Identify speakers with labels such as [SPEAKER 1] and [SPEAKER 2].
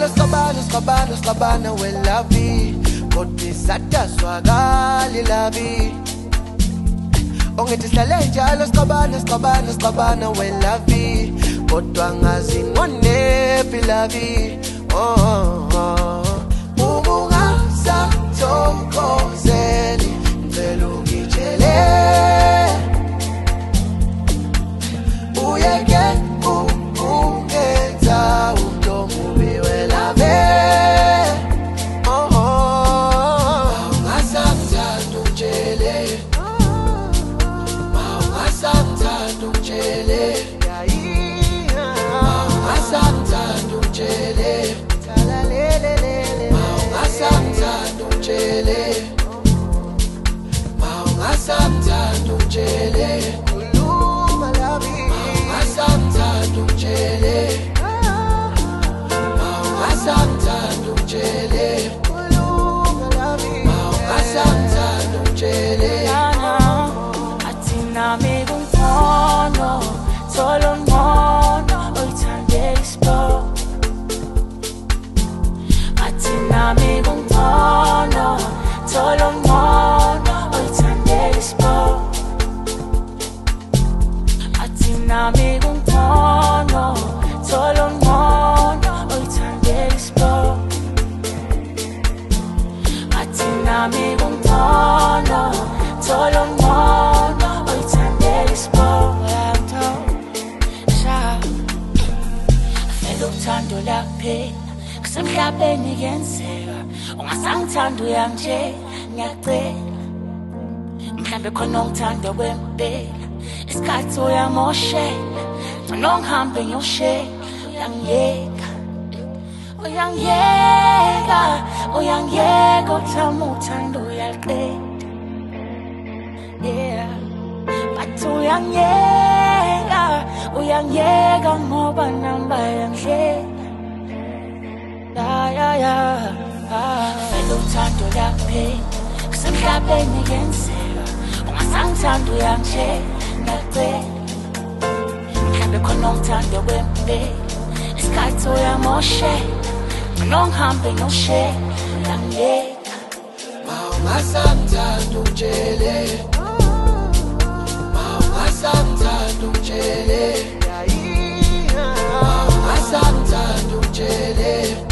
[SPEAKER 1] Skabana, we la vie. Kote sata swagali la vie. Ongeti salenjalo skabana, we la vie. Kotwa ngazi ngone la vie. Umunga sa toko zeli. Nzelungi chele. Uyeke ungenza utomu biwe la vie.
[SPEAKER 2] Semhlabeni kuyenzeka ungasangithanda uyanje ngiyacela mhlambe khona ongithanda kwempela isikhathi uyamoshela ngcono ngihambe ngiyoshela uyangiyeka uthama uthanda uyaqeda yeah but uyangiyeka ngoba namba yangihlela Fela uthando laphela kusemhlabeni kuyenzeka ungasangithanda uyangishela ngiyacela mhlambe khona ongithanda kwempela isikhathi uyamoshela ngcono ngihambe ngiyoshela ngiyeka
[SPEAKER 1] ungasangithanda ungitshele ungasangithanda ungitshele ungasangithanda ungitshele